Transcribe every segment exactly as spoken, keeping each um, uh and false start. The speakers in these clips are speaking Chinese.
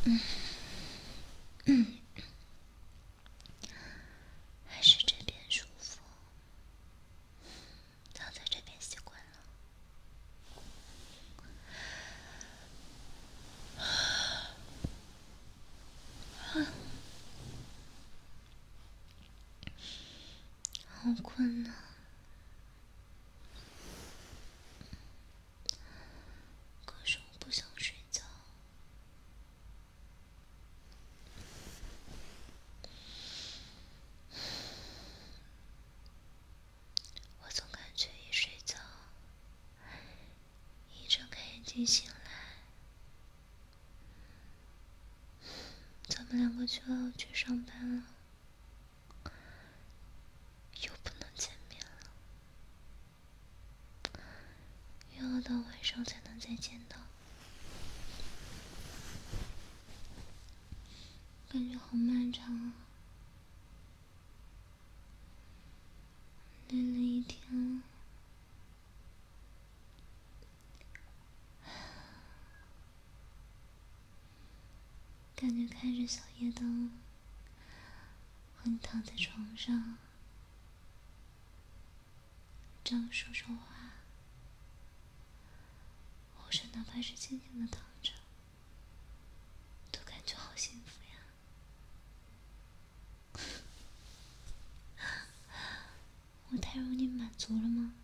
嗯嗯，还是这边舒服，躺在这边习惯了。好困呐、可是我不想睡觉。我总感觉一睡觉，一睁开眼睛醒来，咱们两个就要去上班了，又不能见面了，又要到晚上才能再见到，感觉好漫长啊！累了一天了，感觉开着小夜灯，和你躺在床上，这样说说话，或者哪怕是静静的躺着，都感觉好幸福呀。我太容易满足了吗？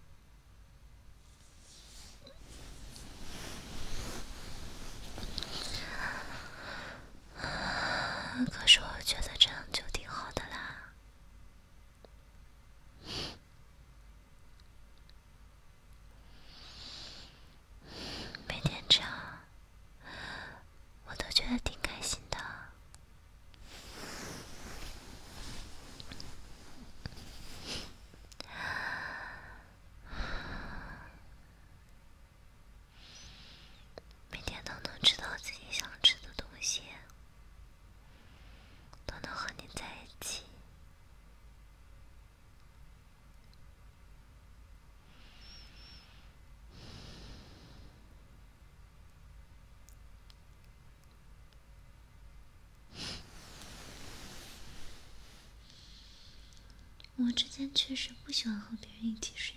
可是我觉得这样就挺好的啦。每天这样，我都觉得挺开心的。每天都能吃到自己想吃的东西，都能和你在一起。我之前确实不喜欢和别人一起睡，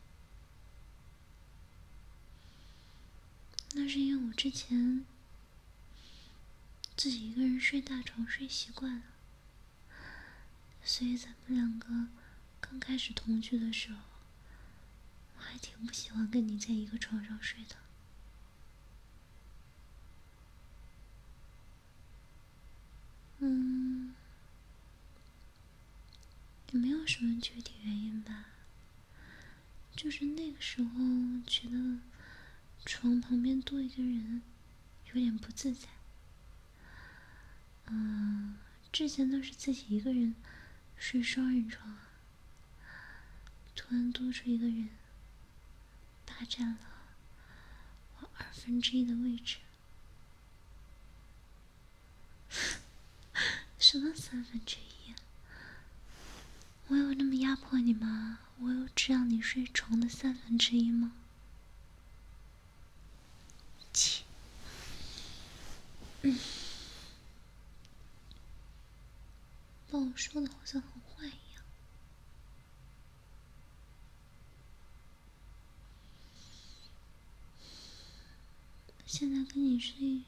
那是因为我之前自己一个人睡大床睡习惯了，所以咱们两个刚开始同居的时候，我还挺不喜欢跟你在一个床上睡的。嗯，也没有什么具体原因吧，就是那个时候觉得床旁边多一个人有点不自在。嗯，之前都是自己一个人睡双人床啊，突然多出一个人，霸占了我二分之一的位置。什么三分之一啊？我有那么压迫你吗？我有只让你睡床的三分之一吗？切！嗯，把我说的好像很坏一样。现在跟你睡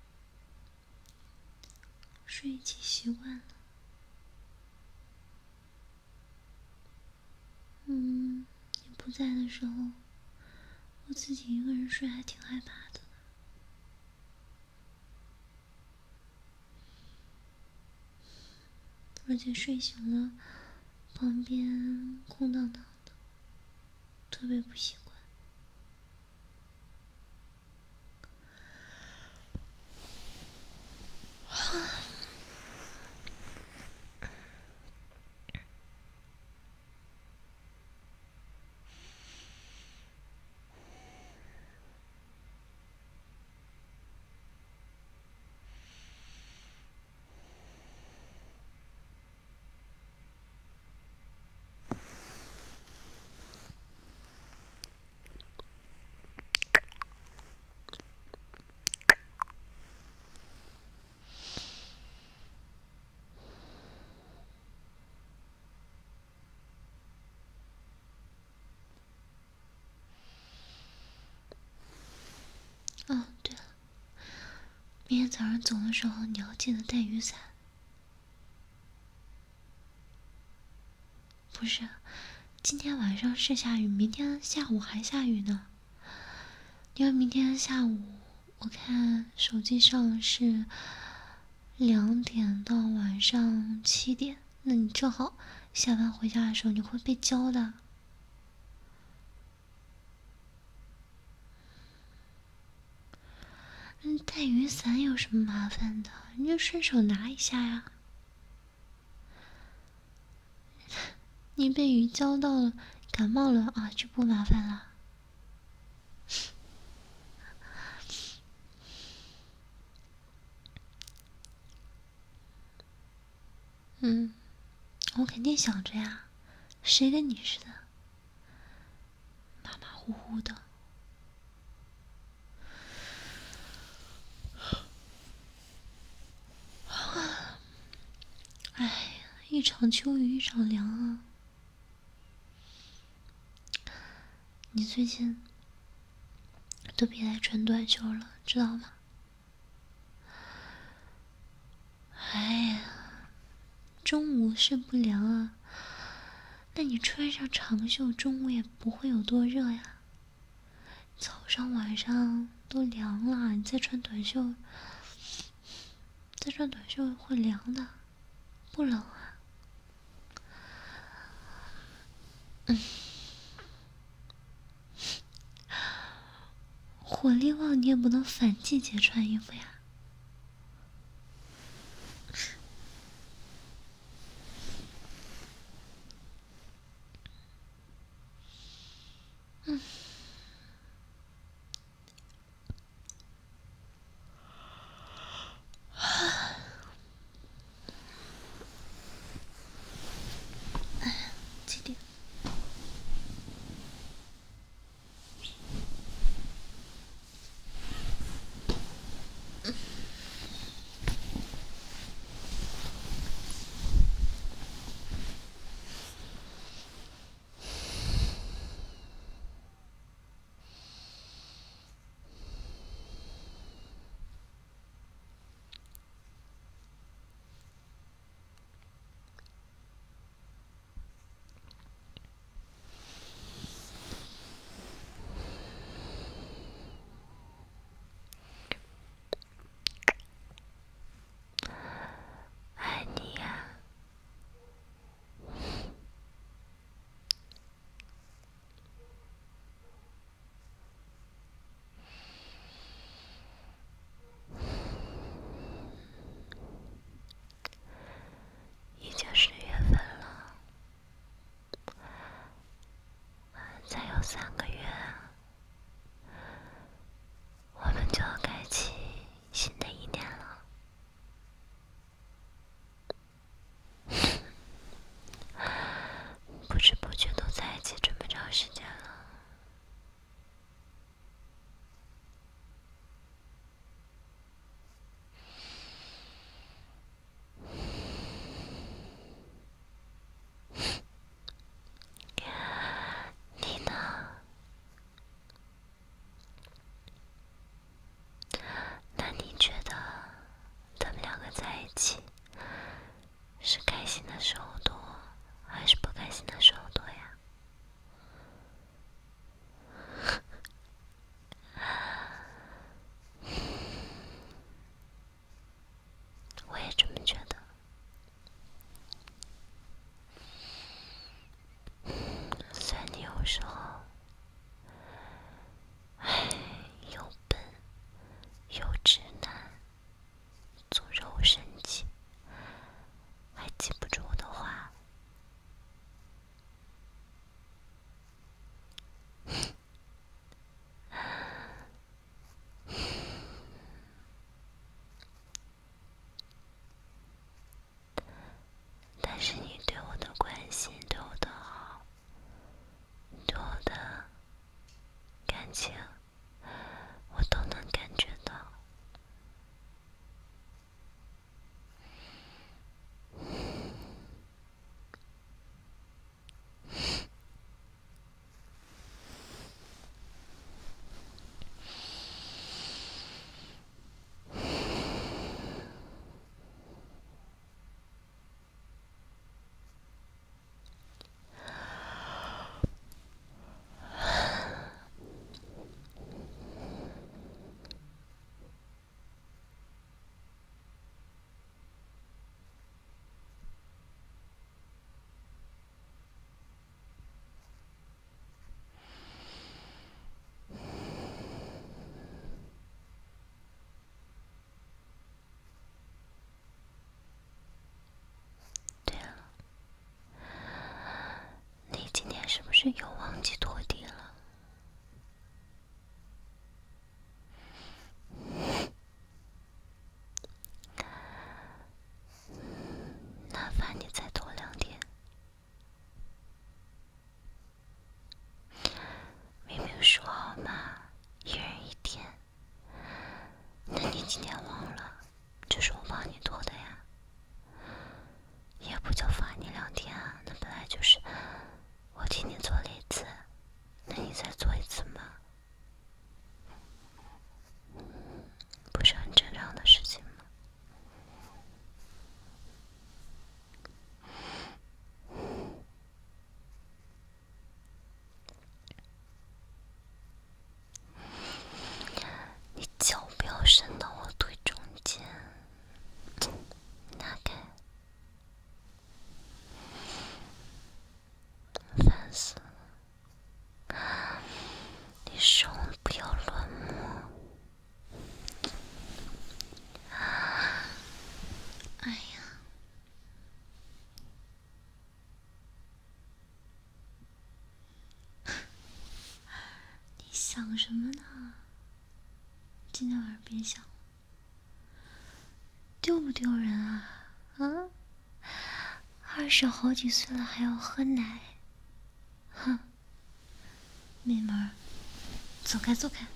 睡一起习惯了。嗯，你不在的时候，我自己一个人睡还挺害怕的。而且睡醒了，旁边空荡荡的，特别不习惯。 早上走的时候你要记得带雨伞。不是，今天晚上是下雨，明天下午还下雨呢。因为明天下午我看手机上是两点到晚上七点，那你正好下班回家的时候你会被浇的。嗯，带雨伞有什么麻烦的？你就顺手拿一下呀。你被雨浇到了，感冒了啊，就不麻烦了。嗯，我肯定想着呀，谁跟你似的，马马虎虎的。哎呀，一场秋雨一场凉啊！你最近都别来穿短袖了，知道吗？哎呀，中午是不凉啊，那你穿上长袖，中午也不会有多热呀。早上晚上都凉了，你再穿短袖，再穿短袖会凉的，不冷啊。嗯，火力旺你也不能反季节穿衣服呀。嗯。几点？爱你呀。已经十月份了，再有三个月，我们就要开启新的一年了。不知不觉都在一起这么长时间了。你呢？那你觉得咱们两个在一起是开心的时候多，还是不开心的时候多呀？我也这么觉得。虽然你有时候，唉，又笨又直男，总惹我生气，还记不住我的话， 是又忘记拖地了。麻烦你再拖两天。明明说好嘛，一人一天。那你今天忘了，这是我帮你拖的呀。也不就罚你两天啊，那本来就是我替你做了一次，那你再做一次嘛，不是很正常的事情吗？你脚不要伸到我腿中间，拿开，烦死了！你手不要乱摸。哎呀，你想什么呢？今天晚上别想了，丢不丢人啊？啊？二十好几岁了还要喝奶，哼！妹妹儿，走开走开。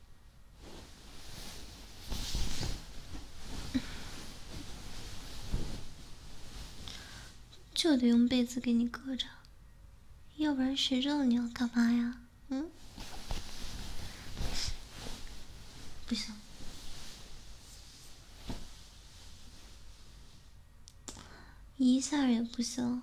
就得用被子给你搁着，要不然谁知道你要干嘛呀？嗯？不行，一下也不行。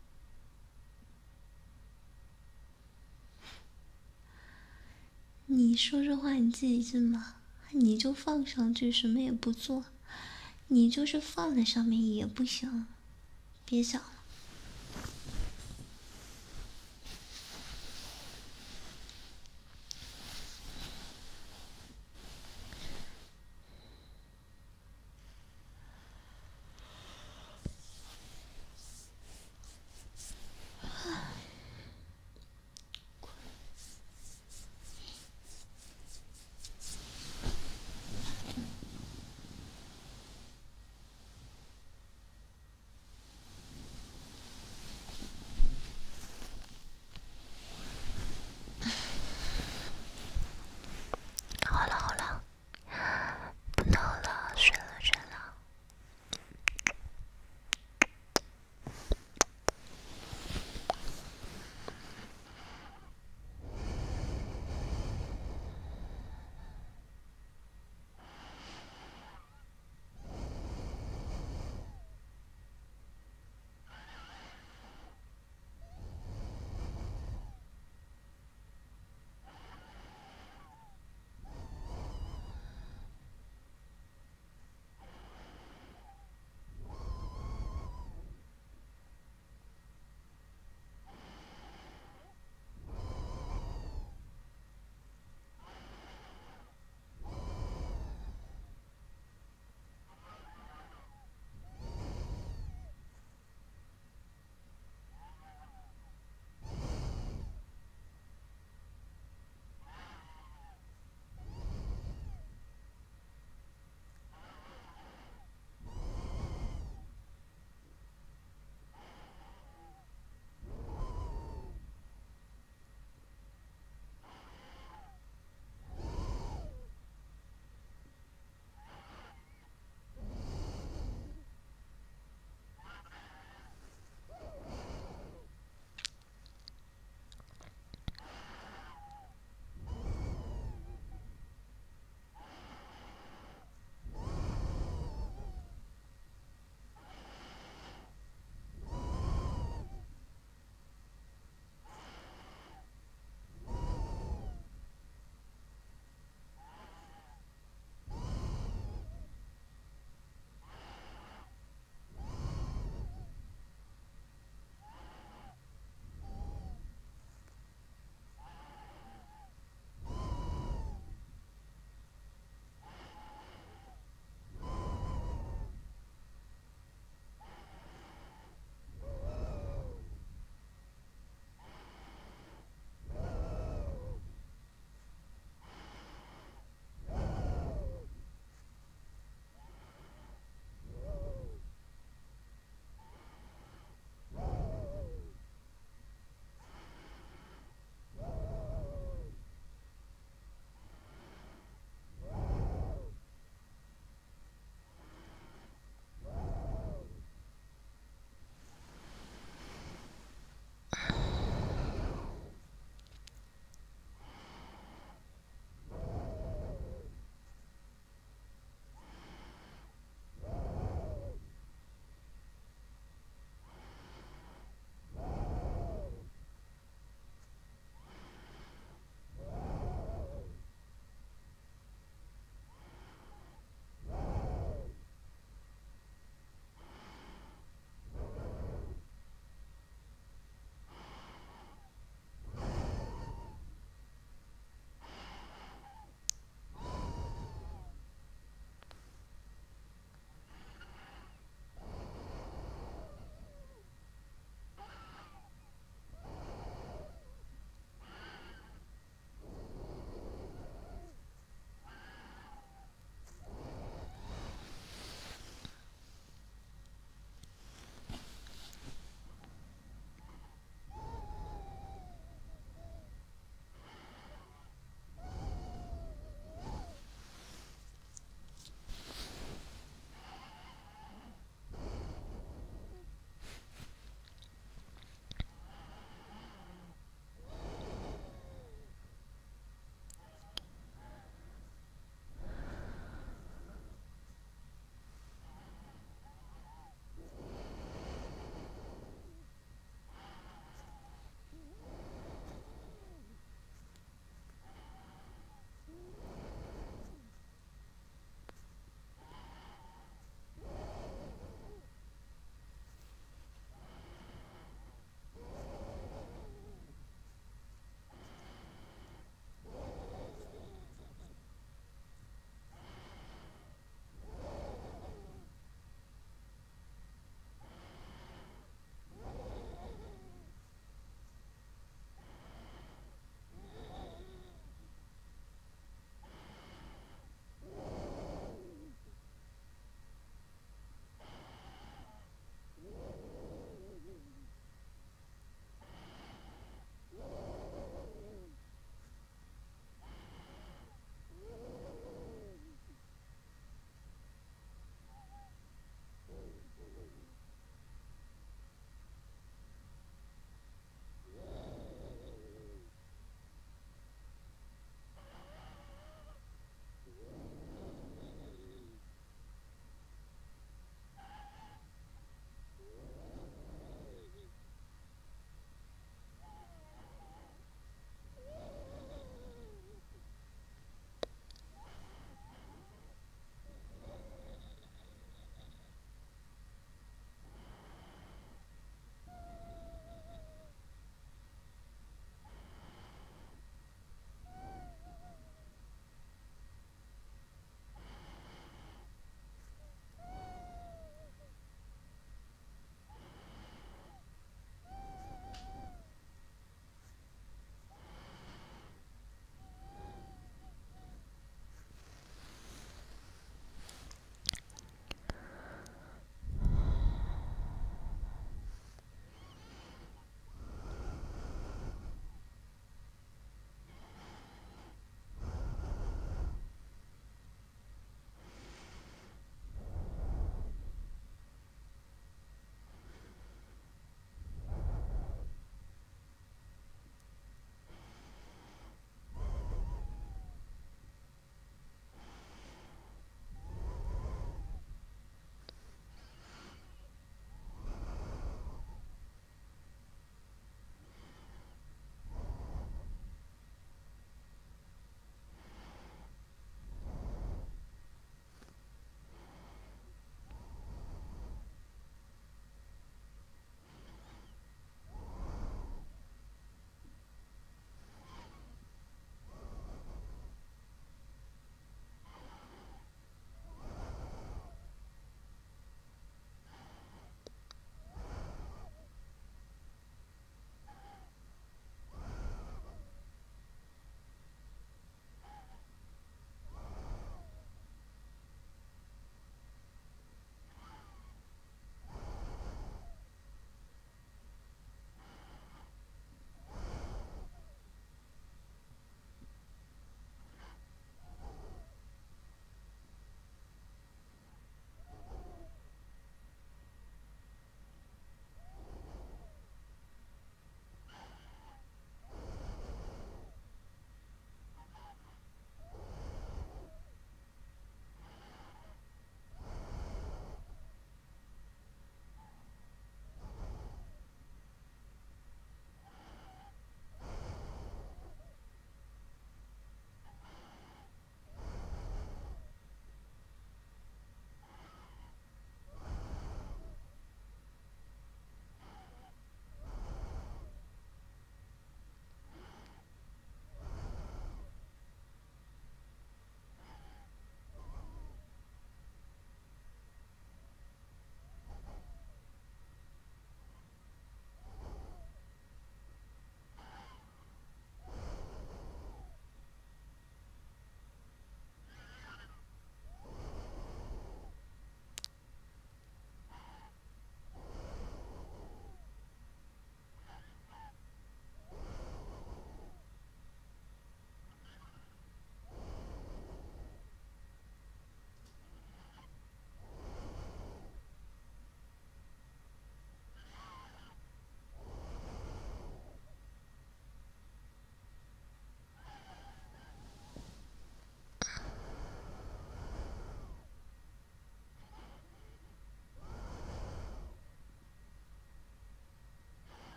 你说这话你自己信吗？你就放上去，什么也不做，你就是放在上面也不行。别想了。